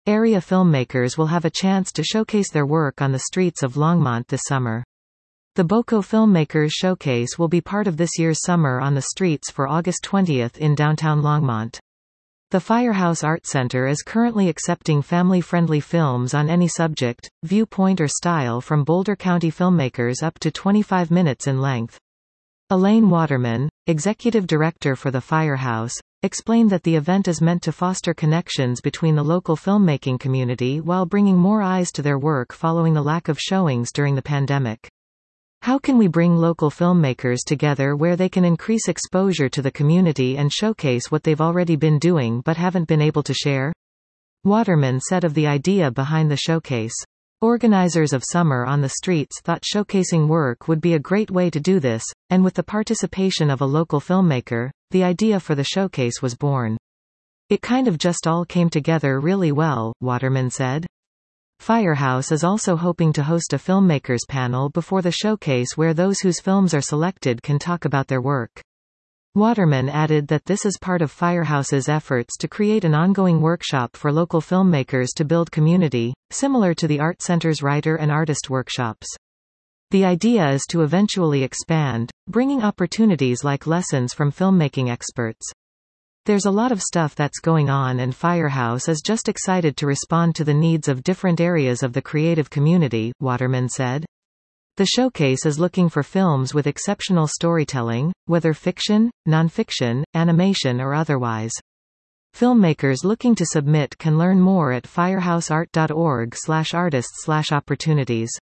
Area filmmakers will have a chance to showcase their work on the streets of Longmont this summer. The Boko Filmmakers Showcase will be part of this year's Summer on the Streets for August 20 in downtown Longmont. The Firehouse Art Center is currently accepting family-friendly films on any subject, viewpoint or style from Boulder County filmmakers up to 25 minutes in length. Elaine Waterman, executive director for the Firehouse, explained that the event is meant to foster connections between the local filmmaking community while bringing more eyes to their work following the lack of showings during the pandemic. How can we bring local filmmakers together where they can increase exposure to the community and showcase what they've already been doing but haven't been able to share? Waterman said of the idea behind the showcase. Organizers of Summer on the Streets thought showcasing work would be a great way to do this, and with the participation of a local filmmaker, the idea for the showcase was born. It kind of just all came together really well, Waterman said. Firehouse is also hoping to host a filmmakers panel before the showcase where those whose films are selected can talk about their work. Waterman added that this is part of Firehouse's efforts to create an ongoing workshop for local filmmakers to build community, similar to the Art Center's writer and artist workshops. The idea is to eventually expand, bringing opportunities like lessons from filmmaking experts. There's a lot of stuff that's going on and Firehouse is just excited to respond to the needs of different areas of the creative community, Waterman said. The showcase is looking for films with exceptional storytelling, whether fiction, nonfiction, animation or otherwise. Filmmakers looking to submit can learn more at firehouseart.org/artists/opportunities.